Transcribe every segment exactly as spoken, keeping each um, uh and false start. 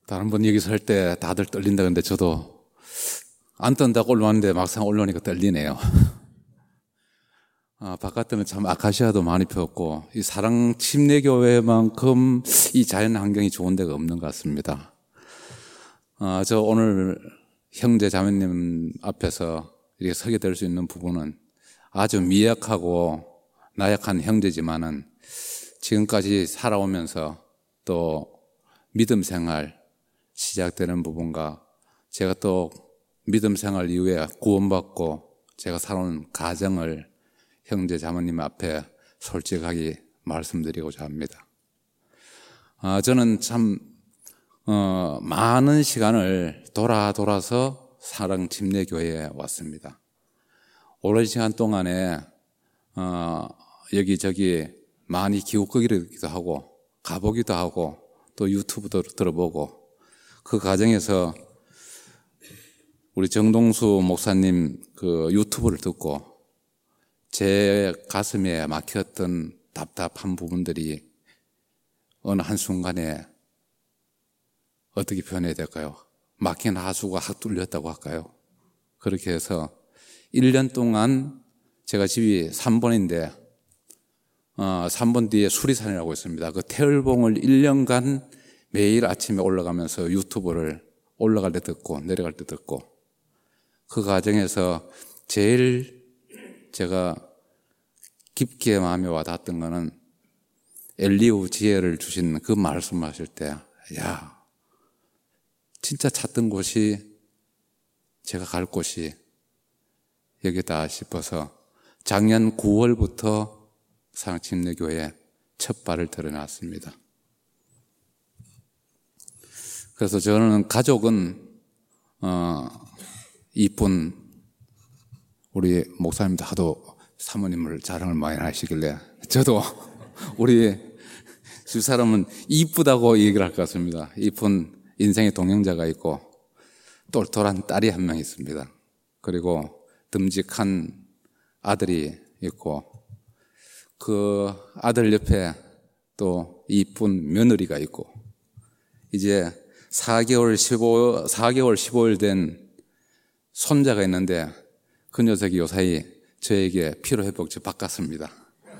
다른 분 여기서 할 때 다들 떨린다 근데 저도 안 떤다고 올라왔는데 막상 올라오니까 떨리네요. 아, 바깥에는 참 아카시아도 많이 피었고 이 사랑 침례교회만큼 이 자연 환경이 좋은 데가 없는 것 같습니다. 아, 저 오늘 형제 자매님 앞에서 이렇게 서게 될 수 있는 부분은 아주 미약하고 나약한 형제지만은 지금까지 살아오면서 또 믿음 생활 시작되는 부분과 제가 또 믿음 생활 이후에 구원받고 제가 살아온 가정을 형제 자매님 앞에 솔직하게 말씀드리고자 합니다. 아, 저는 참 어, 많은 시간을 돌아 돌아서 사랑 침례교회에 왔습니다. 오랜 시간 동안에 어, 여기저기 많이 기웃거리기도 하고 가보기도 하고 또 유튜브도 들어보고 그 과정에서 우리 정동수 목사님 그 유튜브를 듣고 제 가슴에 막혔던 답답한 부분들이 어느 한순간에 어떻게 표현해야 될까요? 막힌 하수가 확 뚫렸다고 할까요? 그렇게 해서 일 년 동안 제가 집이 삼 번인데 어, 삼 번 뒤에 수리산이라고 있습니다. 그 태울봉을 일 년간 매일 아침에 올라가면서 유튜브를 올라갈 때 듣고 내려갈 때 듣고 그 과정에서 제일 제가 깊게 마음에 와닿았던 거는 엘리후 지혜를 주신 그 말씀하실 때 야, 진짜 찾던 곳이 제가 갈 곳이 여기다 싶어서 작년 구월부터 사랑침례교회에 첫 발을 들여놨습니다. 그래서 저는 가족은 어, 이쁜 우리 목사님도 하도 사모님을 자랑을 많이 하시길래 저도 우리 두 사람은 이쁘다고 얘기를 할 것 같습니다. 이쁜 인생의 동행자가 있고 똘똘한 딸이 한 명 있습니다. 그리고 듬직한 아들이 있고 그 아들 옆에 또 이쁜 며느리가 있고 이제 사 개월 십오, 사 개월 십오 일 된 손자가 있는데 그 녀석이 요사이 저에게 피로회복제 바꿨습니다.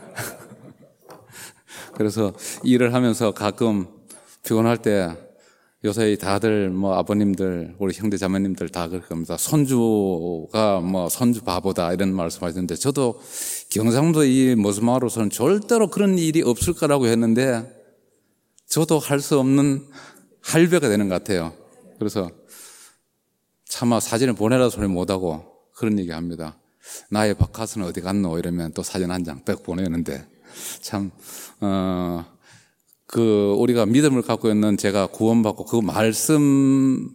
그래서 일을 하면서 가끔 피곤할 때 요사이 다들 뭐 아버님들 우리 형제 자매님들 다 그럴 겁니다. 손주가 뭐 손주 바보다 이런 말씀하시는데 저도 경상도 이 모스마로서는 절대로 그런 일이 없을 거라고 했는데 저도 할 수 없는 할배가 되는 것 같아요. 그래서 차마 사진을 보내라 소리 못하고 그런 얘기 합니다. 나의 바카스는 어디 갔노? 이러면 또 사진 한 장 딱 보내는데 참, 어, 그, 우리가 믿음을 갖고 있는 제가 구원받고 그 말씀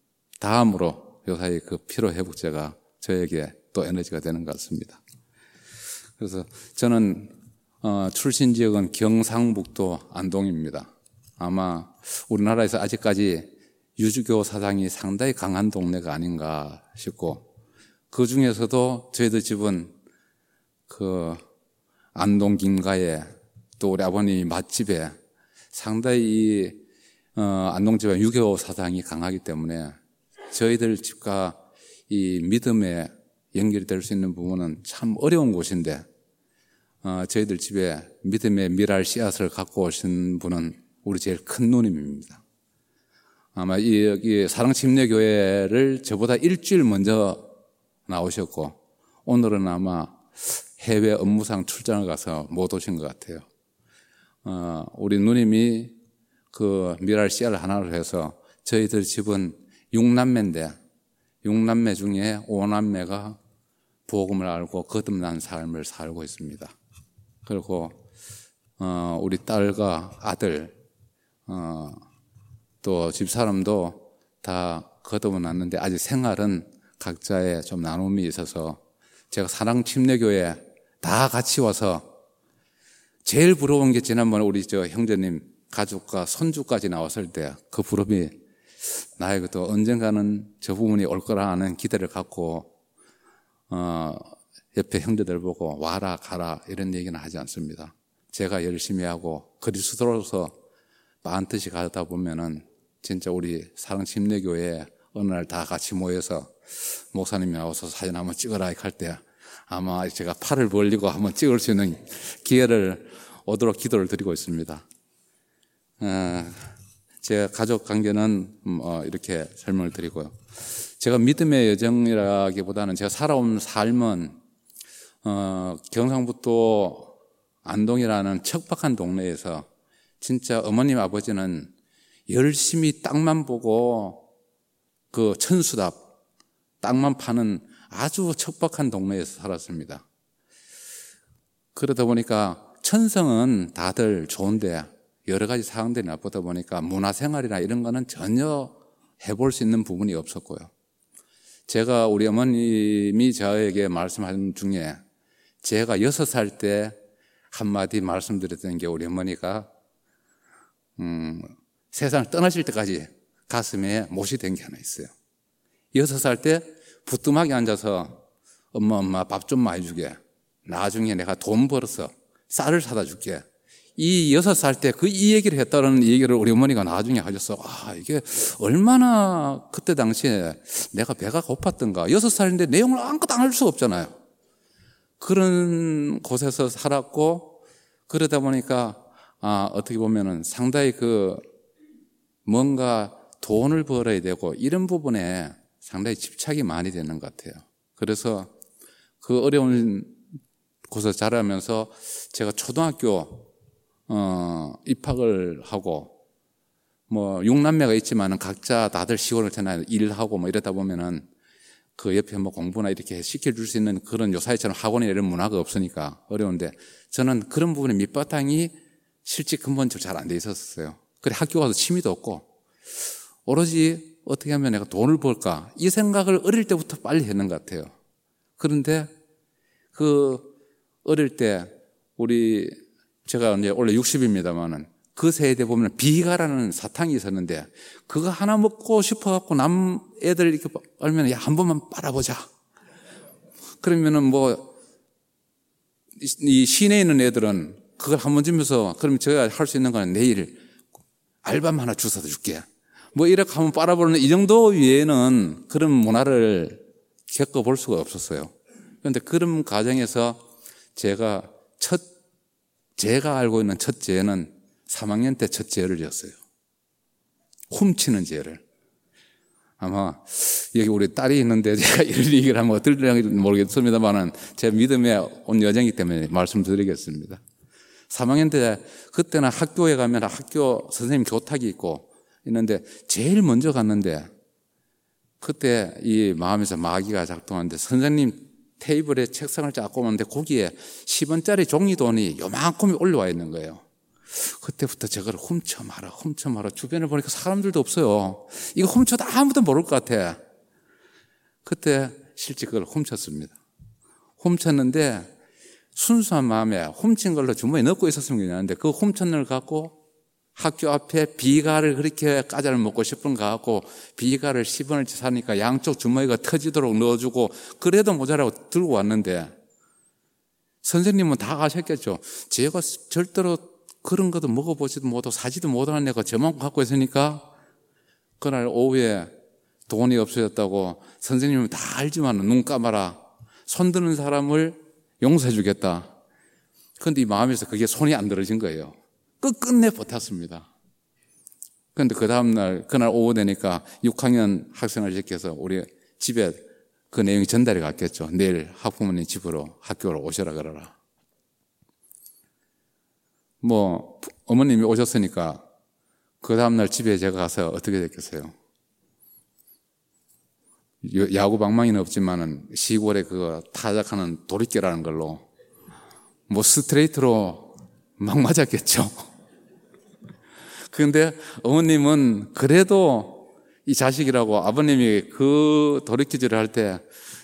다음으로 요사이 그 피로회복제가 저에게 또 에너지가 되는 것 같습니다. 그래서 저는, 어, 출신 지역은 경상북도 안동입니다. 아마 우리나라에서 아직까지 유주교 사상이 상당히 강한 동네가 아닌가 싶고 그 중에서도 저희들 집은 그 안동 김가에 또 우리 아버님이 맛집에 상당히 이 어, 안동 집안 유교 사상이 강하기 때문에 저희들 집과 이 믿음에 연결이 될 수 있는 부분은 참 어려운 곳인데 어, 저희들 집에 믿음의 미랄 씨앗을 갖고 오신 분은 우리 제일 큰 누님입니다. 아마 이 여기 사랑침례교회를 저보다 일주일 먼저 나오셨고 오늘은 아마 해외 업무상 출장을 가서 못 오신 것 같아요. 어, 우리 누님이 그 미랄 씨앗을 하나를 해서 저희들 집은 육남매인데 육남매 중에 오남매가 복음을 알고 거듭난 삶을 살고 있습니다. 그리고 어, 우리 딸과 아들 어, 또 집사람도 다 거듭은 났는데 아직 생활은 각자의 좀 나눔이 있어서 제가 사랑침례교회 다 같이 와서 제일 부러운 게 지난번에 우리 저 형제님 가족과 손주까지 나왔을 때 그 부러움이 나에게도 언젠가는 저 부분이 올 거라 하는 기대를 갖고 어, 옆에 형제들 보고 와라 가라 이런 얘기는 하지 않습니다. 제가 열심히 하고 그리스도로서 마음 뜻이 가다 보면은 진짜 우리 사랑침례교회에 어느 날 다 같이 모여서 목사님이 나와서 사진 한번 찍어라 할 때 아마 제가 팔을 벌리고 한번 찍을 수 있는 기회를 오도록 기도를 드리고 있습니다. 어, 제 가족 관계는 어, 이렇게 설명을 드리고요. 제가 믿음의 여정이라기보다는 제가 살아온 삶은 어, 경상북도 안동이라는 척박한 동네에서 진짜 어머님 아버지는 열심히 땅만 보고 그 천수답 땅만 파는 아주 척박한 동네에서 살았습니다. 그러다 보니까 천성은 다들 좋은데 여러 가지 상황들이 나쁘다 보니까 문화생활이나 이런 거는 전혀 해볼 수 있는 부분이 없었고요. 제가 우리 어머님이 저에게 말씀하신 중에 제가 여섯 살 때 한마디 말씀드렸던 게 우리 어머니가 음, 세상을 떠나실 때까지 가슴에 못이 된 게 하나 있어요. 여섯 살 때 부뚜막에 앉아서 엄마 엄마 밥 좀 많이 주게, 나중에 내가 돈 벌어서 쌀을 사다 줄게, 이 여섯 살 때 그 이 얘기를 했다는 얘기를 우리 어머니가 나중에 하셨어. 아, 이게 얼마나 그때 당시에 내가 배가 고팠던가. 여섯 살인데 내용을 아무것도 알 수 없잖아요. 그런 곳에서 살았고, 그러다 보니까 아, 어떻게 보면은 상당히 그 뭔가 돈을 벌어야 되고 이런 부분에 상당히 집착이 많이 되는 것 같아요. 그래서 그 어려운 곳에서 자라면서 제가 초등학교 어, 입학을 하고, 뭐, 육남매가 있지만은 각자 다들 시골을 전에 일하고 뭐 이러다 보면은 그 옆에 뭐 공부나 이렇게 시켜줄 수 있는 그런 요사이처럼 학원이나 이런 문화가 없으니까 어려운데, 저는 그런 부분에 밑바탕이 실제 근본적으로 잘 안 돼 있었어요. 그래 학교 가서 취미도 없고, 오로지 어떻게 하면 내가 돈을 벌까? 이 생각을 어릴 때부터 빨리 했는 것 같아요. 그런데 그 어릴 때 우리 제가 이제 원래 육십입니다만은 그 세대 보면 비가라는 사탕이 있었는데 그거 하나 먹고 싶어갖고 남 애들 이렇게 알면 야, 한 번만 빨아보자. 그러면은 뭐 이 시내에 있는 애들은 그걸 한 번 주면서 그러면 제가 할 수 있는 거는 내일 알밤 하나 주워다 줄게. 뭐 이렇게 한번 빨아보는 이 정도 외에는 그런 문화를 겪어볼 수가 없었어요. 그런데 그런 과정에서 제가 첫 제가 알고 있는 첫 죄는 삼 학년 때 첫 죄를 지었어요. 훔치는 죄를. 아마 여기 우리 딸이 있는데 제가 이런 얘기를 하면 어떨지 모르겠습니다만은 제 믿음에 온 여정이기 때문에 말씀드리겠습니다. 삼 학년 때 그때는 학교에 가면 학교 선생님 교탁이 있고 있는데 제일 먼저 갔는데 그때 이 마음에서 마귀가 작동하는데 선생님 테이블에 책상을 쫙 꼽았는데 거기에 십 원짜리 종이돈이 요만큼이 올라와 있는 거예요. 그때부터 저걸 훔쳐 말아 훔쳐 말아. 주변을 보니까 사람들도 없어요. 이거 훔쳐도 아무도 모를 것 같아. 그때 실제 그걸 훔쳤습니다. 훔쳤는데 순수한 마음에 훔친 걸로 주머니에 넣고 있었으면 괜찮은데 그 훔친 걸 갖고 학교 앞에 비가를 그렇게 과자를 먹고 싶은 거 갖고 비가를 십 원어치 사니까 양쪽 주머니가 터지도록 넣어주고 그래도 모자라고 들고 왔는데 선생님은 다 아셨겠죠. 제가 절대로 그런 것도 먹어보지도 못하고 사지도 못하는 애가 저만큼 갖고 있으니까 그날 오후에 돈이 없어졌다고 선생님은 다 알지만 눈 감아라. 손 드는 사람을 용서해 주겠다. 그런데 이 마음에서 그게 손이 안 들어진 거예요. 끝끝내 버텼습니다. 그런데 그 다음날, 그날 오후 되니까 육 학년 학생을 시켜서 우리 집에 그 내용이 전달이 갔겠죠. 내일 학부모님 집으로 학교로 오셔라 그러라. 뭐, 어머님이 오셨으니까 그 다음날 집에 제가 가서 어떻게 됐겠어요? 야구 방망이는 없지만은 시골에 그 타작하는 도리깨라는 걸로 뭐 스트레이트로 막 맞았겠죠. 그런데 어머님은 그래도 이 자식이라고 아버님이 그 도리깨질을 할 때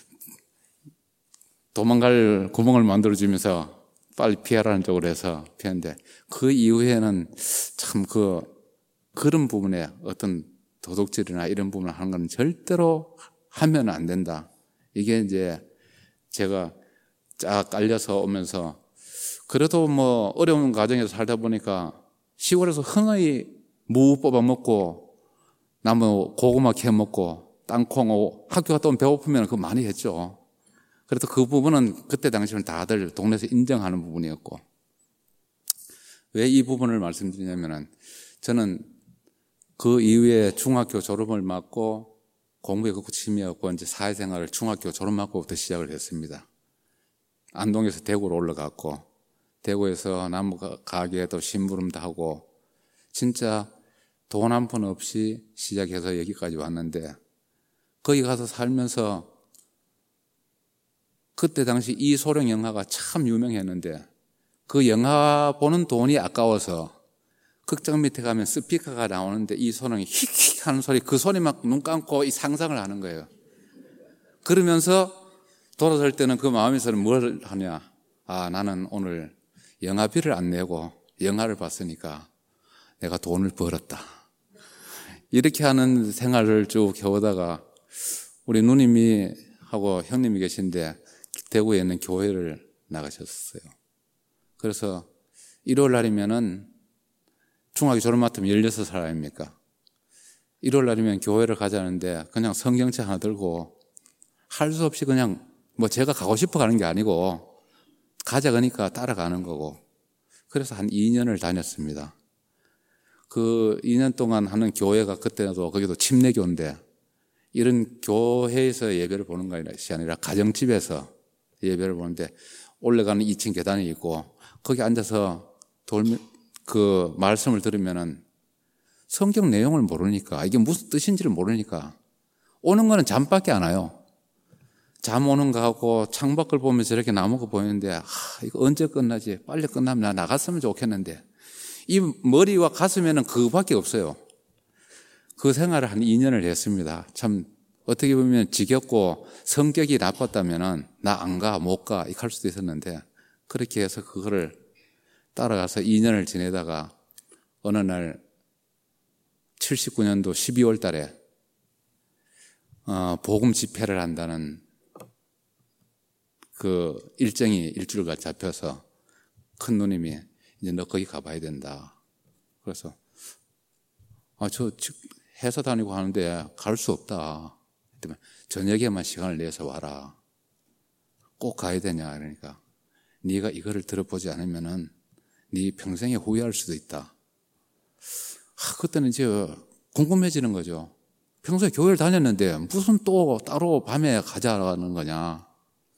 도망갈 구멍을 만들어주면서 빨리 피하라는 쪽으로 해서 피했는데 그 이후에는 참 그 그런 부분에 어떤 도둑질이나 이런 부분을 하는 건 절대로 하면 안 된다. 이게 이제 제가 쫙 깔려서 오면서 그래도 뭐 어려운 과정에서 살다 보니까 시골에서 흔히 무 뽑아 먹고 나무 고구마 캐 먹고 땅콩, 학교 갔다 오면 배고프면 그거 많이 했죠. 그래서 그 부분은 그때 당시에는 다들 동네에서 인정하는 부분이었고, 왜 이 부분을 말씀드리냐면은 저는 그 이후에 중학교 졸업을 맞고 공부에 그렇고 취미였고 이제 사회생활을 중학교 졸업 맞고부터 시작을 했습니다. 안동에서 대구로 올라갔고 대구에서 나무 가게에도 심부름도 하고 진짜 돈 한 푼 없이 시작해서 여기까지 왔는데, 거기 가서 살면서 그때 당시 이소룡 영화가 참 유명했는데 그 영화 보는 돈이 아까워서 극장 밑에 가면 스피커가 나오는데 이소룡이 힉힉 하는 소리, 그 소리 막 눈 감고 이 상상을 하는 거예요. 그러면서 돌아설 때는 그 마음에서는 뭘 하냐, 아 나는 오늘 영화비를 안 내고 영화를 봤으니까 내가 돈을 벌었다, 이렇게 하는 생활을 쭉 해오다가 우리 누님이 하고 형님이 계신데 대구에 있는 교회를 나가셨어요. 그래서 일요일 날이면은 중학교 졸업 맡으면 열여섯 살 아닙니까? 일요일 날이면 교회를 가자는데 그냥 성경책 하나 들고 할 수 없이 그냥 뭐 제가 가고 싶어 가는 게 아니고 가자 그러니까 따라가는 거고, 그래서 한 이 년을 다녔습니다. 그 이 년 동안 하는 교회가 그때도 거기도 침례교인데 이런 교회에서 예배를 보는 것이 아니라 가정집에서 예배를 보는데 올라가는 이 층 계단이 있고 거기 앉아서 돌, 그 말씀을 들으면은 성경 내용을 모르니까, 이게 무슨 뜻인지를 모르니까 오는 거는 잠밖에 안 와요. 잠 오는 거 하고 창밖을 보면서 저렇게 나무가 보이는데 아, 이거 언제 끝나지? 빨리 끝나면 나 나갔으면 좋겠는데 이 머리와 가슴에는 그거밖에 없어요. 그 생활을 한 이 년을 했습니다. 참 어떻게 보면 지겹고 성격이 나빴다면은 나 안 가, 못 가 이렇게 할 수도 있었는데 그렇게 해서 그거를 따라가서 이 년을 지내다가 어느 날 칠십구 년도 십이월 달에 어, 복음 집회를 한다는 그 일정이 일주일간 잡혀서 큰 누님이 이제 너 거기 가봐야 된다. 그래서 아, 저 회사 다니고 하는데 갈 수 없다. 저녁에만 시간을 내서 와라. 꼭 가야 되냐? 그러니까 네가 이거를 들어보지 않으면은 네 평생에 후회할 수도 있다. 아, 그때는 이제 궁금해지는 거죠. 평소에 교회를 다녔는데 무슨 또 따로 밤에 가자는 거냐.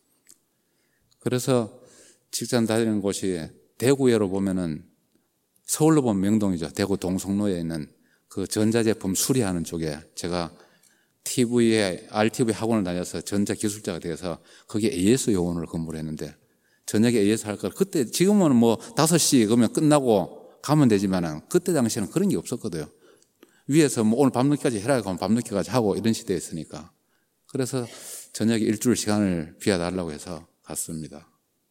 그래서 직장 다니는 곳이 대구에로 보면은 서울로 보면 명동이죠. 대구 동성로에 있는 그 전자제품 수리하는 쪽에 제가 티비에 알티비 학원을 다녀서 전자기술자가 돼서 거기에 에이에스 요원을 근무를 했는데 저녁에 에이에스 할 걸 그때 지금은 뭐 다섯 시 그러면 끝나고 가면 되지만은 그때 당시에는 그런 게 없었거든요. 위에서 뭐 오늘 밤늦게까지 해라 하면 밤늦게까지 하고 이런 시대였으니까. 그래서 저녁에 일주일 시간을 비워달라고 해서 갔습니다.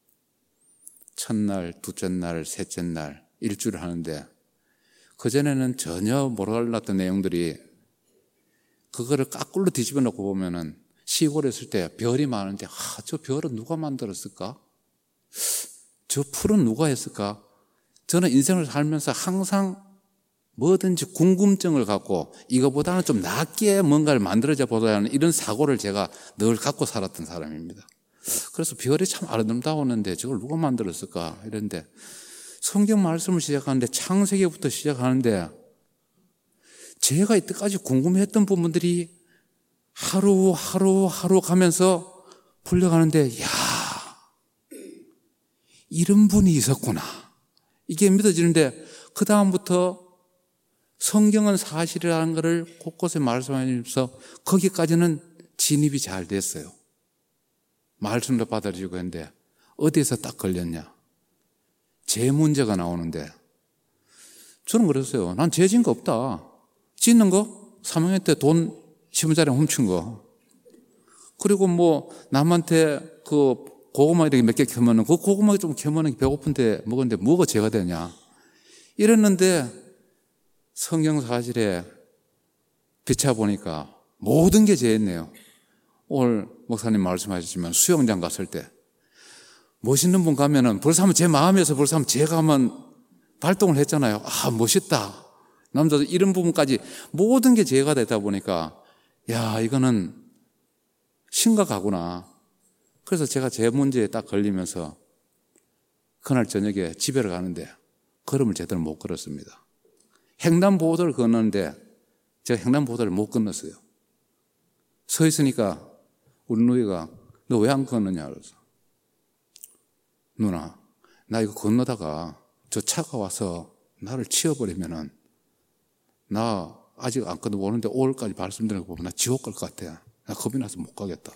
첫날, 둘째 날, 셋째 날 일주일을 하는데 그전에는 전혀 몰랐던 내용들이 그거를 까꿀로 뒤집어 놓고 보면은 시골에 있을 때 별이 많은데 아, 저 별은 누가 만들었을까? 저 풀은 누가 했을까? 저는 인생을 살면서 항상 뭐든지 궁금증을 갖고 이거보다는 좀 낫게 뭔가를 만들어져 보자는 이런 사고를 제가 늘 갖고 살았던 사람입니다. 그래서 별이 참 아름다웠는데 저걸 누가 만들었을까? 이런데 성경 말씀을 시작하는데 창세기부터 시작하는데 제가 이때까지 궁금했던 부분들이 하루 하루 하루 가면서 풀려가는데 야, 이런 분이 있었구나. 이게 믿어지는데 그 다음부터 성경은 사실이라는 것을 곳곳에 말씀하면서 거기까지는 진입이 잘 됐어요. 말씀도 받아들이고 했는데 어디에서 딱 걸렸냐? 죄 문제가 나오는데 저는 그랬어요. 난 죄 진 거 없다. 짓는 거? 삼 학년 때 돈 십 원짜리 훔친 거. 그리고 뭐 남한테 그 고구마 이렇게 몇 개 캐면은 그 고구마 좀 캐면은 배고픈데 먹었는데 뭐가 죄가 되냐? 이랬는데 성경 사실에 비춰보니까 모든 게 죄였네요. 오늘 목사님 말씀하셨지만 수영장 갔을 때 멋있는 분 가면은 벌써 하면 제 마음에서 벌써 하면 제가 하면 발동을 했잖아요. 아, 멋있다. 남자도 이런 부분까지 모든 게 제가 되다 보니까 야, 이거는 심각하구나. 그래서 제가 제 문제에 딱 걸리면서 그날 저녁에 집에를 가는데 걸음을 제대로 못 걸었습니다. 횡단보도를 건너는데 제가 횡단보도를 못 건넜어요. 서 있으니까 우리 누이가 너 왜 안 건너냐 그래서 누나 나 이거 건너다가 저 차가 와서 나를 치워버리면은 나 아직 안 건너보는데 오월까지 말씀드리는 거 보면 나 지옥 갈 것 같아. 나 겁이 나서 못 가겠다.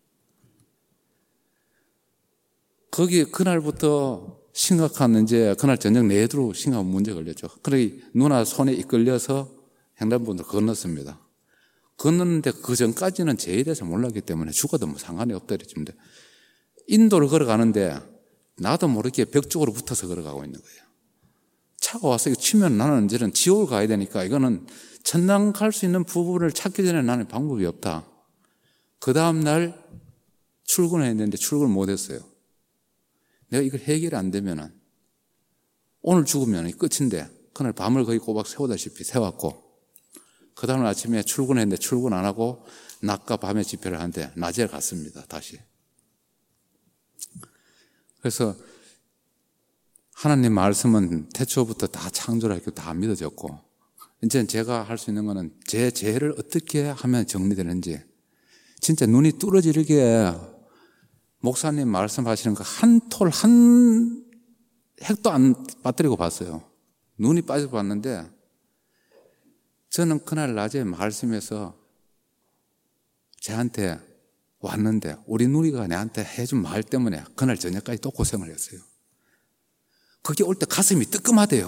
거기 그날부터 심각한 이제 그날 저녁 내도록 심각한 문제 걸렸죠. 그래 누나 손에 이끌려서 횡단보도를 건넜습니다. 건넜는데 그 전까지는 제에 대해서 몰랐기 때문에 죽어도 뭐 상관이 없다 이랬지만 인도를 걸어가는데 나도 모르게 벽 쪽으로 붙어서 걸어가고 있는 거예요. 차가 와서 이거 치면 나는 이제는 지옥을 가야 되니까 이거는 천당 갈 수 있는 부분을 찾기 전에 나는 방법이 없다. 그 다음날 출근을 했는데 출근을 못했어요. 내가 이걸 해결이 안 되면은 오늘 죽으면 끝인데 그날 밤을 거의 꼬박 세우다시피 세웠고 그 다음 아침에 출근했는데 출근 안 하고 낮과 밤에 집회를 하는데 낮에 갔습니다. 다시. 그래서 하나님 말씀은 태초부터 다 창조를 했고 다 믿어졌고 이제 제가 할 수 있는 거는 제 죄를 어떻게 하면 정리되는지 진짜 눈이 뚫어지게 목사님 말씀하시는 거 한 톨, 한 핵도 안 빠뜨리고 봤어요. 눈이 빠져서 봤는데 저는 그날 낮에 말씀에서 저한테 왔는데 우리 누리가 내한테 해준 말 때문에 그날 저녁까지 또 고생을 했어요. 거기 올 때 가슴이 뜨끔하대요.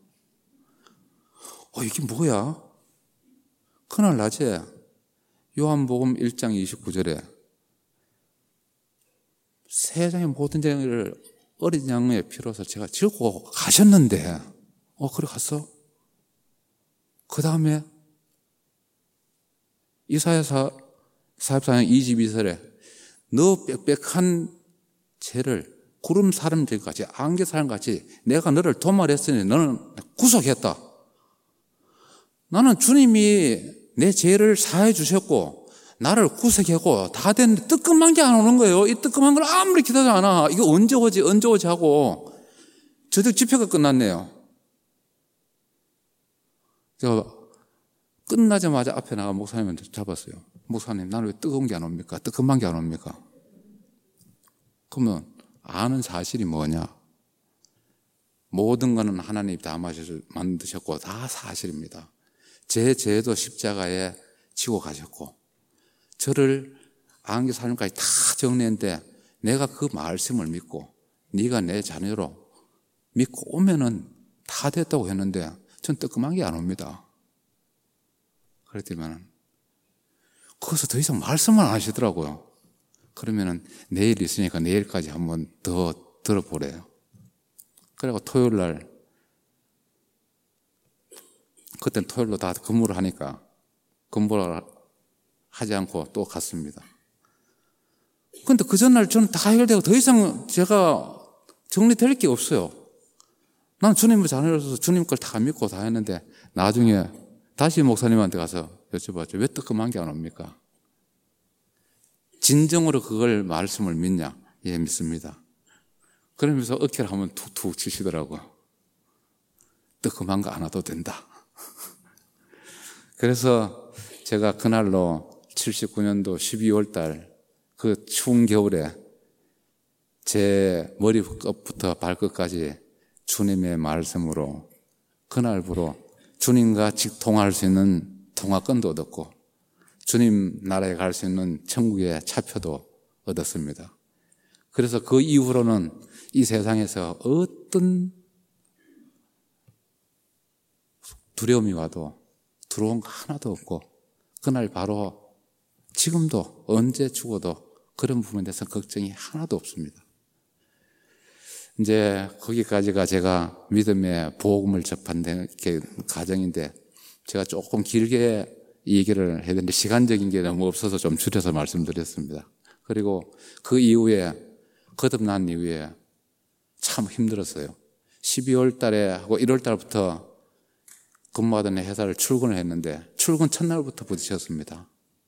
어, 이게 뭐야? 그날 낮에 요한복음 일 장 이십구 절에 세상의 모든 죄를 어린 양의 피로서 제가 지고 가셨는데 어 그래 갔어? 그 다음에 이사야 사십사 장 이십이 절에 너 빽빽한 죄를 구름 사람들같이 안개 사람같이 내가 너를 도말했으니 너는 구속했다. 나는 주님이 내 죄를 사해 주셨고 나를 구속하고 다 됐는데 뜨끔한 게 안 오는 거예요. 이 뜨끔한 걸 아무리 기다려 않아. 이거 언제 오지 언제 오지 하고 저녁 집회가 끝났네요. 제가 끝나자마자 앞에 나가 목사님한테 잡았어요. 목사님 나는 왜 뜨거운 게 안 옵니까? 뜨끔한 게 안 옵니까? 그러면 아는 사실이 뭐냐? 모든 것은 하나님이 다 만드셨고 다 사실입니다. 제 죄도 십자가에 지고 가셨고 저를 안개 사람까지 다 정리했는데 내가 그 말씀을 믿고 네가 내 자녀로 믿고 오면은 다 됐다고 했는데 전 뜨끔한 게 안 옵니다. 그랬더니만 거기서 더 이상 말씀을 안 하시더라고요. 그러면은 내일 있으니까 내일까지 한번 더 들어보래요. 그리고 토요일 날 그때는 토요일로 다 근무를 하니까 근무를 하지 않고 또 갔습니다. 그런데 그 전날 저는 다 해결되고 더 이상 제가 정리될 게 없어요. 난 주님의 자녀로서 주님 걸 다 믿고 다 했는데 나중에 다시 목사님한테 가서 여쭤봤죠. 왜 뜨끔한 게 안 옵니까? 진정으로 그걸 말씀을 믿냐? 예, 믿습니다. 그러면서 어깨를 한번 툭툭 치시더라고요. 뜨끔한 거 안 와도 된다. 그래서 제가 그날로 칠십구 년도 십이월 달 그 추운 겨울에 제 머리끝부터 발끝까지 주님의 말씀으로 그날부로 주님과 직통할 수 있는 통화권도 얻었고 주님 나라에 갈 수 있는 천국의 차표도 얻었습니다. 그래서 그 이후로는 이 세상에서 어떤 두려움이 와도 두려운 거 하나도 없고 그날 바로 지금도 언제 죽어도 그런 부분에 대해서 걱정이 하나도 없습니다. 이제 거기까지가 제가 믿음의 복음을 접한 과정인데 제가 조금 길게 이 얘기를 해야 되는데 시간적인 게 너무 없어서 좀 줄여서 말씀드렸습니다. 그리고 그 이후에 거듭난 이후에 참 힘들었어요. 십이월 달에 하고 일월 달부터 근무하던 회사를 출근을 했는데 출근 첫날부터 부딪혔습니다.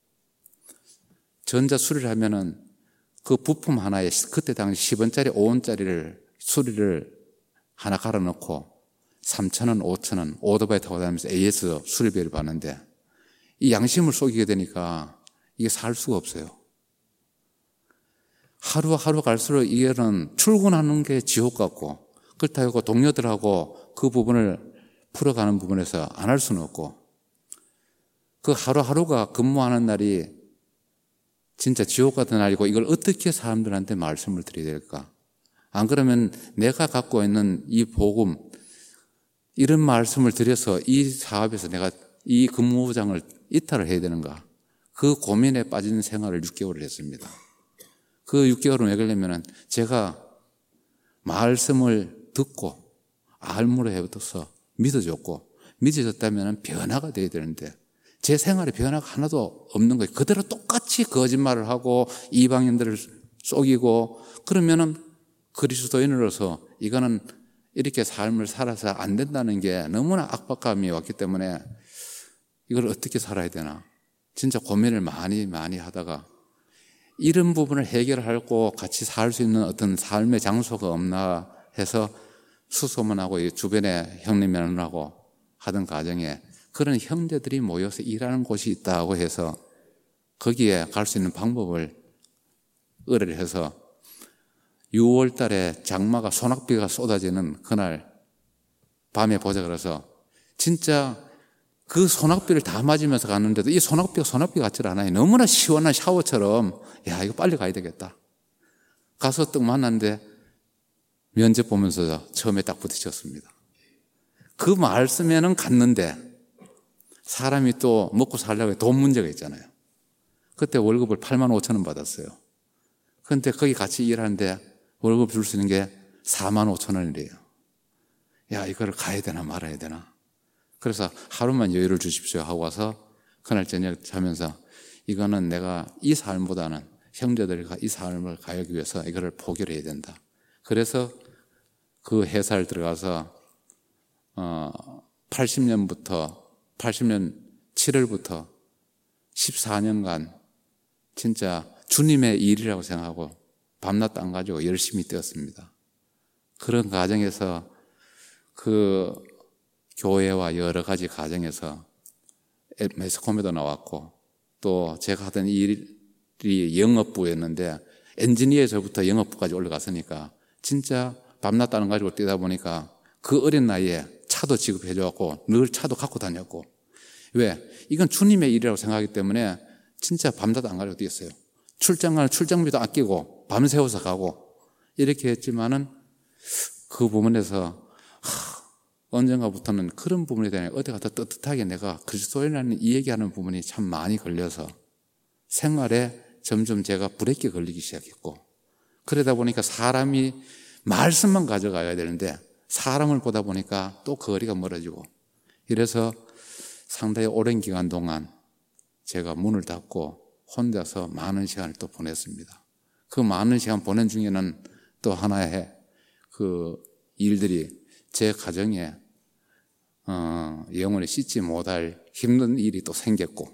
전자 수리를 하면은 그 부품 하나에 그때 당시 십 원짜리, 오 원짜리를 수리를 하나 갈아 넣고 삼천 원, 오천 원 오토바이 타고 다니면서 에이에스 수리비를 받는데 이 양심을 속이게 되니까 이게 살 수가 없어요. 하루하루 갈수록 이게는 출근하는 게 지옥 같고 그렇다고 동료들하고 그 부분을 풀어가는 부분에서 안 할 수는 없고 그 하루하루가 근무하는 날이 진짜 지옥 같은 날이고 이걸 어떻게 사람들한테 말씀을 드려야 될까? 안 그러면 내가 갖고 있는 이 복음 이런 말씀을 드려서 이 사업에서 내가 이 근무장을 이탈을 해야 되는가? 그 고민에 빠진 생활을 육 개월을 했습니다. 그 육 개월은 왜 그러냐면 제가 말씀을 듣고 알무로 해부터서 믿어줬고 믿어줬다면 변화가 돼야 되는데 제 생활에 변화가 하나도 없는 거예요. 그대로 똑같이 거짓말을 하고 이방인들을 속이고 그러면은 그리스도인으로서 이거는 이렇게 삶을 살아서 안 된다는 게 너무나 압박감이 왔기 때문에 이걸 어떻게 살아야 되나 진짜 고민을 많이 많이 하다가 이런 부분을 해결하고 같이 살 수 있는 어떤 삶의 장소가 없나 해서 수소문하고 주변에 형님이라고 하던 가정에 그런 형제들이 모여서 일하는 곳이 있다고 해서 거기에 갈 수 있는 방법을 의뢰를 해서 유월 달에 장마가 소낙비가 쏟아지는 그날 밤에 보자 그래서 진짜 그 소낙비를 다 맞으면서 갔는데도 이 소낙비가 소낙비 같지 않아요. 너무나 시원한 샤워처럼 야 이거 빨리 가야 되겠다. 가서 딱 만났는데 면접 보면서 처음에 딱 부딪혔습니다. 그 말씀에는 갔는데 사람이 또 먹고 살려고 돈 문제가 있잖아요. 그때 월급을 팔만 오천 원 받았어요. 그런데 거기 같이 일하는데 월급 줄 수 있는 게 사만 오천 원이래요. 야 이거를 가야 되나 말아야 되나. 그래서 하루만 여유를 주십시오 하고 와서 그날 저녁 자면서 이거는 내가 이 삶보다는 형제들과 이 삶을 가기 위해서 이거를 포기를 해야 된다. 그래서 그 회사를 들어가서 어 팔십 년부터 팔십 년 칠월부터 십사 년간 진짜 주님의 일이라고 생각하고 밤낮 안 가지고 열심히 뛰었습니다. 그런 과정에서 그 교회와 여러 가지 과정에서 매스컴에도 나왔고 또 제가 하던 일이 영업부였는데 엔지니어에서부터 영업부까지 올라갔으니까 진짜 밤낮 안 가지고 뛰다 보니까 그 어린 나이에 차도 지급해줘갖고 늘 차도 갖고 다녔고 왜? 이건 주님의 일이라고 생각하기 때문에 진짜 밤낮 안 가지고 뛰었어요. 출장 가는 출장비도 아끼고 밤새워서 가고 이렇게 했지만은 그 부분에서 하, 언젠가부터는 그런 부분에 대해 어디가 더 떳떳하게 내가 그리스도인이라는 이 얘기하는 부분이 참 많이 걸려서 생활에 점점 제가 브레이크 걸리기 시작했고 그러다 보니까 사람이 말씀만 가져가야 되는데 사람을 보다 보니까 또 거리가 멀어지고 이래서 상당히 오랜 기간 동안 제가 문을 닫고 혼자서 많은 시간을 또 보냈습니다. 그 많은 시간 보낸 중에는 또 하나의 그 일들이 제 가정에 어, 영원히 씻지 못할 힘든 일이 또 생겼고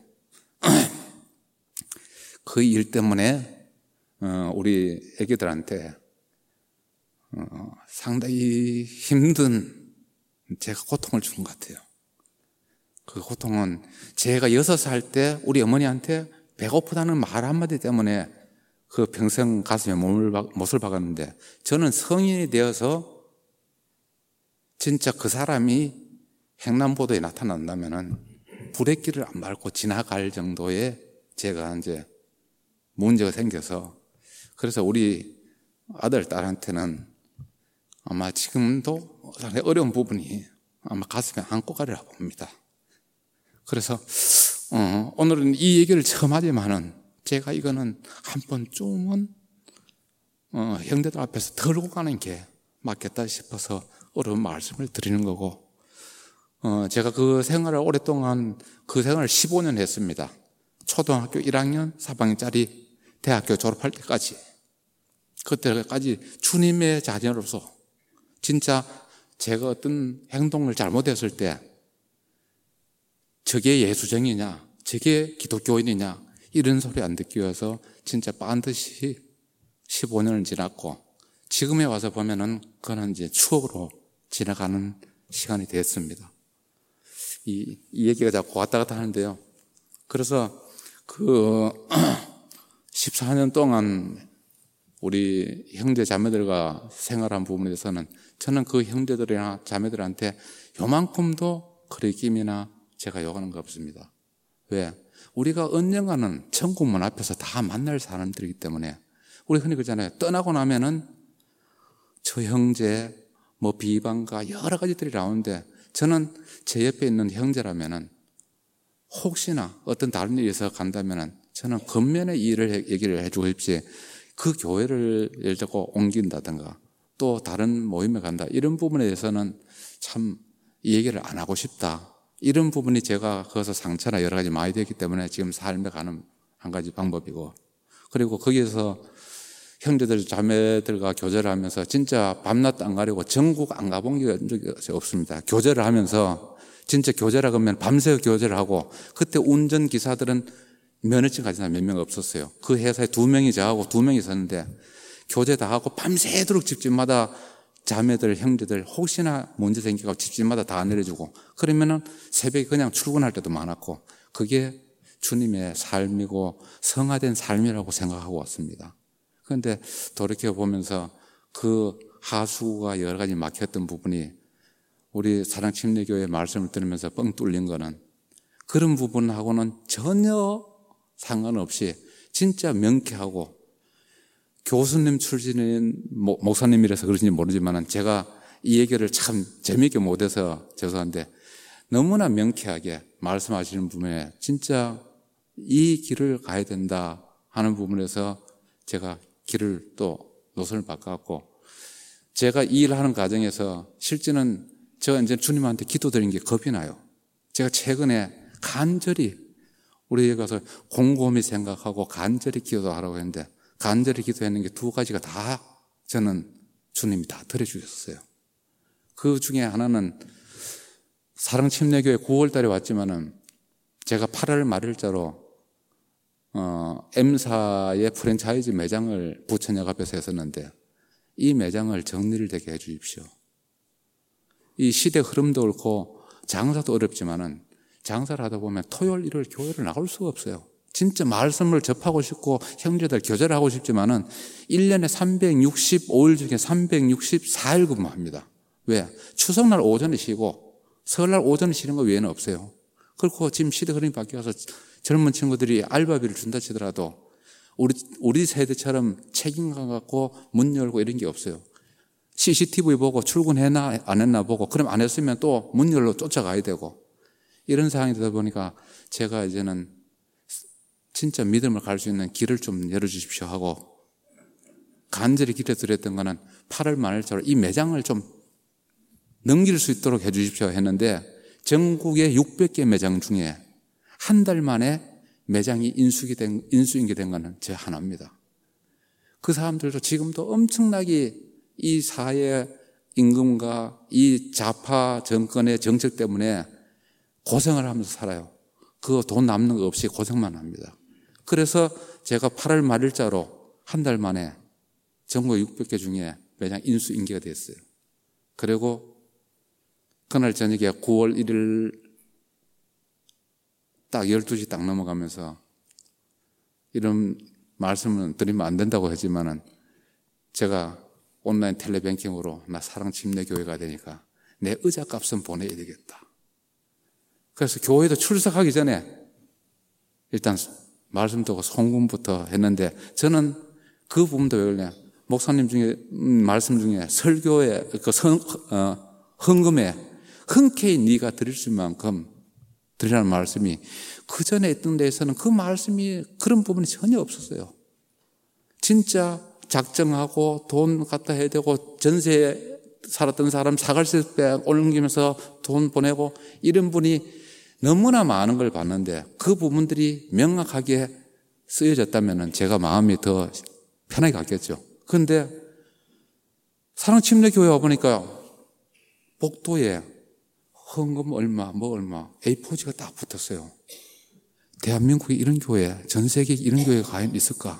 그 일 때문에 어, 우리 애기들한테 어, 상당히 힘든 제가 고통을 준 것 같아요. 그 고통은 제가 여섯 살 때 우리 어머니한테 배고프다는 말 한마디 때문에 그 평생 가슴에 몸을, 못을 박았는데 저는 성인이 되어서 진짜 그 사람이 횡단보도에 나타난다면은 브레이크를 안 밟고 지나갈 정도의 제가 이제 문제가 생겨서 그래서 우리 아들, 딸한테는 아마 지금도 어려운 부분이 아마 가슴에 안고 가리라 봅니다. 그래서 어, 오늘은 이 얘기를 처음 하지만은 제가 이거는 한 번쯤은 어, 형제들 앞에서 덜고 가는 게 맞겠다 싶어서 어려운 말씀을 드리는 거고 어, 제가 그 생활을 오랫동안 그 생활을 십오 년 했습니다. 초등학교 일 학년, 삼 학년짜리 대학교 졸업할 때까지 그때까지 주님의 자녀로서 진짜 제가 어떤 행동을 잘못했을 때 저게 예수쟁이냐, 저게 기독교인이냐 이런 소리 안 듣기 위해서 진짜 반드시 십오 년을 지났고 지금에 와서 보면은 그거는 이제 추억으로 지나가는 시간이 됐습니다. 이, 이 얘기가 자꾸 왔다 갔다 하는데요. 그래서 그 십사 년 동안 우리 형제 자매들과 생활한 부분에 대해서는 저는 그 형제들이나 자매들한테 요만큼도 거리낌이나 제가 요구하는 거 없습니다. 왜? 우리가 언젠가는 천국 문 앞에서 다 만날 사람들이기 때문에 우리 흔히 그러잖아요. 떠나고 나면은 저 형제 뭐 비방과 여러 가지들이 나오는데 저는 제 옆에 있는 형제라면은 혹시나 어떤 다른 일이 있어서 간다면은 저는 겉면의 일을 얘기를 해주고 싶지 그 교회를 예를 들어 옮긴다든가 또 다른 모임에 간다 이런 부분에 대해서는 참 이 얘기를 안 하고 싶다. 이런 부분이 제가 거기서 상처나 여러 가지 많이 되기 때문에 지금 삶에 가는 한 가지 방법이고 그리고 거기에서 형제들 자매들과 교제를 하면서 진짜 밤낮 안 가리고 전국 안 가본 적이 없습니다. 교제를 하면서 진짜 교제라 그러면 밤새 교제를 하고 그때 운전기사들은 면허증 가진 사람 몇 명 없었어요. 그 회사에 두 명이 저하고 두 명이 있었는데 교제 다 하고 밤새도록 집집마다 자매들, 형제들 혹시나 문제 생기고 집집마다 다 내려주고 그러면은 새벽에 그냥 출근할 때도 많았고 그게 주님의 삶이고 성화된 삶이라고 생각하고 왔습니다. 그런데 돌이켜보면서 그 하수가 여러 가지 막혔던 부분이 우리 사랑침례교회 말씀을 들으면서 뻥 뚫린 거는 그런 부분하고는 전혀 상관없이 진짜 명쾌하고 교수님 출신인 목사님이라서 그러신지 모르지만 제가 이 얘기를 참 재미있게 못해서 죄송한데 너무나 명쾌하게 말씀하시는 부분에 진짜 이 길을 가야 된다 하는 부분에서 제가 길을 또 노선을 바꿨고 제가 이 일을 하는 과정에서 실제는 제가 이제 주님한테 기도드린 게 겁이 나요. 제가 최근에 간절히 우리에 가서 곰곰이 생각하고 간절히 기도하라고 했는데 간절히 기도했는 게 두 가지가 다 저는 주님이 다 들어주셨어요. 그 중에 하나는 사랑침례교회 구월 달에 왔지만은 제가 팔월 말일자로 어, M사의 프랜차이즈 매장을 부천역 앞에서 했었는데 이 매장을 정리를 되게 해 주십시오. 이 시대 흐름도 그렇고 장사도 어렵지만은 장사를 하다 보면 토요일, 일요일 교회를 나올 수가 없어요. 진짜 말씀을 접하고 싶고 형제들 교제를 하고 싶지만은 일 년에 삼백육십오 일 중에 삼백육십사 일 근무합니다. 왜? 추석날 오전에 쉬고 설날 오전에 쉬는 거 외에는 없어요. 그렇고 지금 시대 흐름이 바뀌어서 젊은 친구들이 알바비를 준다 치더라도 우리, 우리 세대처럼 책임감 갖고 문 열고 이런 게 없어요. 씨씨티비 보고 출근했나 안 했나 보고 그럼 안 했으면 또 문 열로 쫓아가야 되고 이런 상황이 되다 보니까 제가 이제는 진짜 믿음을 갈 수 있는 길을 좀 열어주십시오 하고 간절히 기도드렸던 거는 팔월 말일자로 이 매장을 좀 넘길 수 있도록 해 주십시오 했는데 전국의 육백 개 매장 중에 한 달 만에 매장이 인수기 된, 인수인계된 거는 제 하나입니다. 그 사람들도 지금도 엄청나게 이 사회 임금과 이 좌파 정권의 정책 때문에 고생을 하면서 살아요. 그거 돈 남는 거 없이 고생만 합니다. 그래서 제가 팔월 말일자로 한 달 만에 전국 육백 개 중에 매장 인수인계가 됐어요. 그리고 그날 저녁에 구월 일일 딱 열두 시 딱 넘어가면서 이런 말씀은 드리면 안 된다고 하지만은 제가 온라인 텔레뱅킹으로 나 사랑침례교회가 되니까 내 의자값은 보내야 되겠다. 그래서 교회도 출석하기 전에 일단 말씀 듣고 송금부터 했는데 저는 그 부분도 왜 그러냐. 목사님 중에, 음, 말씀 중에 설교에, 그 성, 어, 헌금에 흔쾌히 네가 드릴 수 있는 만큼 드리라는 말씀이 그 전에 있던 데에서는 그 말씀이 그런 부분이 전혀 없었어요. 진짜 작정하고 돈 갖다 해야 되고 전세에 살았던 사람 사갈세배 옮기면서 돈 보내고 이런 분이 너무나 많은 걸 봤는데 그 부분들이 명확하게 쓰여졌다면 제가 마음이 더 편하게 갔겠죠. 그런데 사랑침례교회 와보니까 복도에 헌금 얼마, 뭐 얼마, 에이포지가 딱 붙었어요. 대한민국에 이런 교회, 전 세계에 이런 교회가 과연 있을까?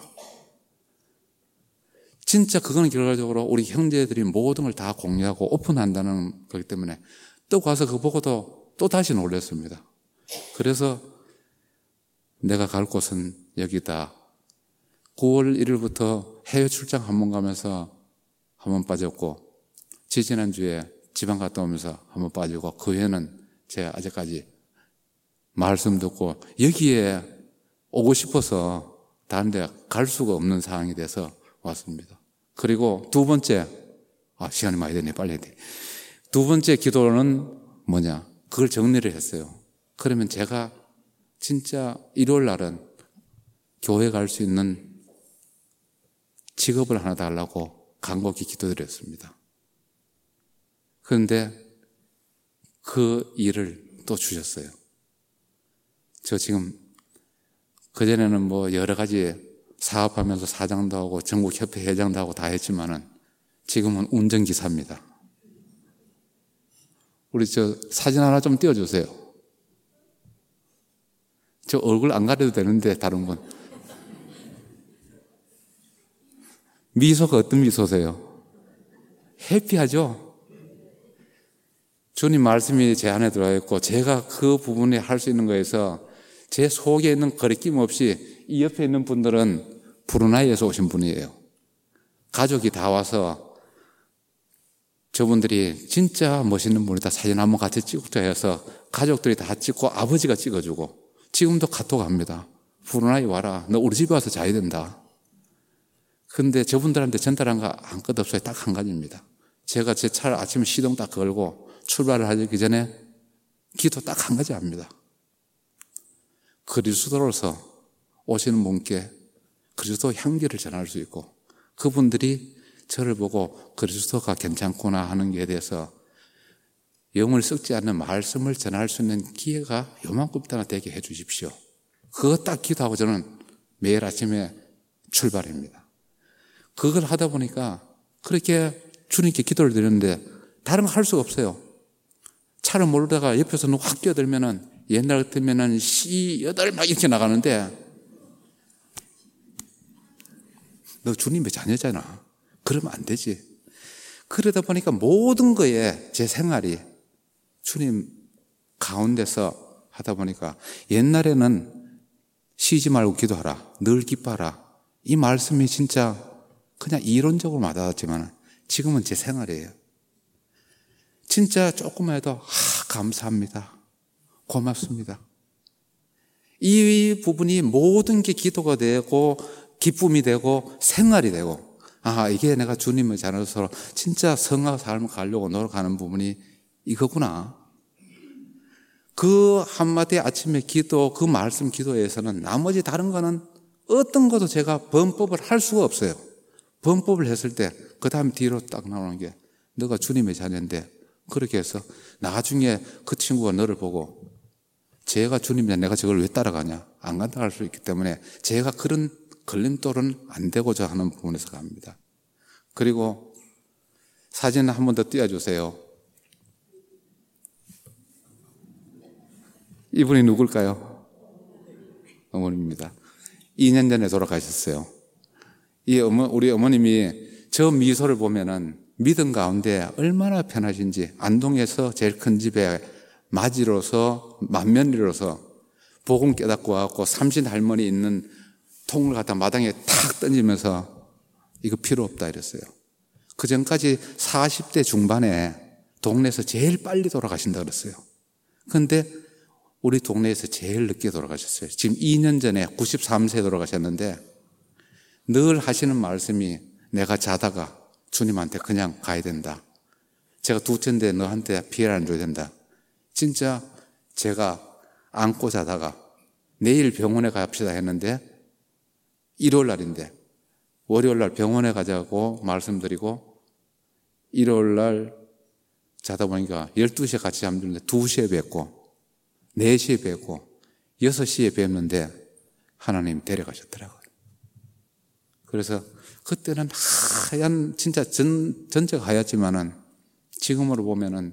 진짜 그거는 결과적으로 우리 형제들이 모든 걸 다 공유하고 오픈한다는 거기 때문에 또 가서 그거 보고도 또 다시 놀랐습니다. 그래서 내가 갈 곳은 여기다. 구월 일일부터 해외 출장 한 번 가면서 한 번 빠졌고, 지지난주에 지방 갔다 오면서 한 번 빠지고, 그 후에는 제가 아직까지 말씀 듣고 여기에 오고 싶어서 다른 데 갈 수가 없는 상황이 돼서 왔습니다. 그리고 두 번째, 아, 시간이 많이 되네. 빨리 해야 돼. 두 번째 기도는 뭐냐? 그걸 정리를 했어요. 그러면 제가 진짜 일요일 날은 교회 갈 수 있는 직업을 하나 달라고 간곡히 기도드렸습니다. 그런데 그 일을 또 주셨어요. 저 지금 그전에는 뭐 여러 가지 사업하면서 사장도 하고 전국협회 회장도 하고 다 했지만은 지금은 운전기사입니다. 우리 저 사진 하나 좀 띄워주세요. 저 얼굴 안 가려도 되는데 다른 분. 미소가 어떤 미소세요? 해피하죠? 주님 말씀이 제 안에 들어가 있고 제가 그 부분에 할 수 있는 거에서 제 속에 있는 거리낌 없이 이 옆에 있는 분들은 브루나이에서 오신 분이에요. 가족이 다 와서 저분들이 진짜 멋있는 분이다. 사진 한번 같이 찍자 해서 가족들이 다 찍고 아버지가 찍어주고 지금도 카톡 합니다. 브루나이 와라. 너 우리 집에 와서 자야 된다. 근데 저분들한테 전달한 거 아무것도 없어요. 딱 한 가지입니다. 제가 제 차를 아침에 시동 딱 걸고 출발을 하기 전에 기도 딱 한 가지 합니다. 그리스도로서 오시는 분께 그리스도 향기를 전할 수 있고 그분들이 저를 보고 그리스도가 괜찮구나 하는 것에 대해서 영을 썩지 않는 말씀을 전할 수 있는 기회가 요만큼이나 되게 해 주십시오. 그거 딱 기도하고 저는 매일 아침에 출발합니다. 그걸 하다 보니까 그렇게 주님께 기도를 드렸는데 다른 거 할 수가 없어요. 차를 몰다가 옆에서는 확 끼어들면은 옛날 같으면은 시 여덟 막 이렇게 나가는데 너 주님의 자녀잖아. 그러면 안 되지. 그러다 보니까 모든 거에 제 생활이 주님 가운데서 하다 보니까 옛날에는 쉬지 말고 기도하라. 늘 기뻐하라. 이 말씀이 진짜 그냥 이론적으로 와닿았지만 지금은 제 생활이에요. 진짜 조금만 해도 아, 감사합니다. 고맙습니다. 이 부분이 모든 게 기도가 되고 기쁨이 되고 생활이 되고 아 이게 내가 주님의 자녀로서 진짜 성화 삶을 가려고 노력하는 부분이 이거구나. 그 한마디 아침에 기도 그 말씀 기도에서는 나머지 다른 거는 어떤 것도 제가 범법을 할 수가 없어요. 범법을 했을 때 그 다음 뒤로 딱 나오는 게 너가 주님의 자녀인데 그렇게 해서 나중에 그 친구가 너를 보고 제가 주님이냐 내가 저걸 왜 따라가냐 안 간다 할 수 있기 때문에 제가 그런 걸림돌은 안 되고자 하는 부분에서 갑니다. 그리고 사진 한 번 더 띄워주세요. 이분이 누굴까요? 어머님입니다. 이 년 전에 돌아가셨어요. 이 어머, 우리 어머님이 저 미소를 보면은 믿음 가운데 얼마나 편하신지 안동에서 제일 큰 집에 마지로서 맏며느리로서 복음 깨닫고 와갖고 삼신 할머니 있는 통을 갖다 마당에 탁 던지면서 이거 필요 없다 이랬어요. 그 전까지 사십 대 중반에 동네에서 제일 빨리 돌아가신다 그랬어요. 그런데 우리 동네에서 제일 늦게 돌아가셨어요. 지금 이 년 전에 구십삼 세에 돌아가셨는데 늘 하시는 말씀이 내가 자다가 주님한테 그냥 가야 된다. 제가 두째인데 너한테 피해를 안 줘야 된다. 진짜 제가 안고 자다가 내일 병원에 갑시다 했는데 일요일 날인데 월요일 날 병원에 가자고 말씀드리고 일요일 날 자다 보니까 열두 시에 같이 잠드는데 두 시에 뵙고 네 시에 뵙고 여섯 시에 뵙는데 하나님 데려가셨더라고요. 그래서 그때는 하얀 진짜 전, 전체가 하얗지만은 지금으로 보면은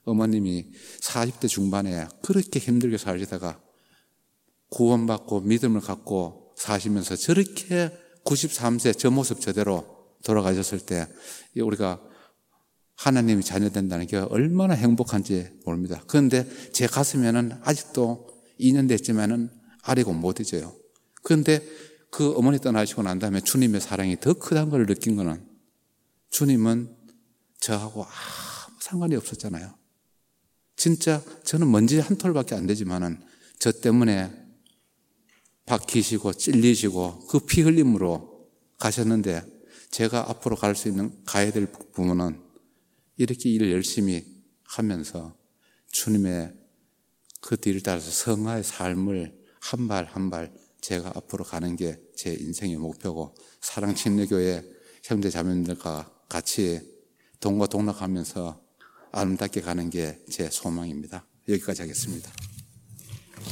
어머님이 사십 대 중반에 그렇게 힘들게 살시다가 구원받고 믿음을 갖고 사시면서 저렇게 구십삼 세 저 모습 저대로 돌아가셨을 때 우리가 하나님이 자녀된다는 게 얼마나 행복한지 모릅니다. 그런데 제 가슴에는 아직도 이 년 됐지만은 아리고 못 잊어요. 그런데 그 어머니 떠나시고 난 다음에 주님의 사랑이 더 크다는 걸 느낀 거는 주님은 저하고 아무 상관이 없었잖아요. 진짜 저는 먼지 한 톨밖에 안 되지만은 저 때문에 박히시고 찔리시고 그 피 흘림으로 가셨는데 제가 앞으로 갈 수 있는 가야 될 부분은 이렇게 일을 열심히 하면서 주님의 그 뒤를 따라서 성화의 삶을 한 발 한 발 제가 앞으로 가는 게 제 인생의 목표고 사랑침례교회 형제 자매님들과 같이 동거 동락하면서 아름답게 가는 게 제 소망입니다. 여기까지 하겠습니다.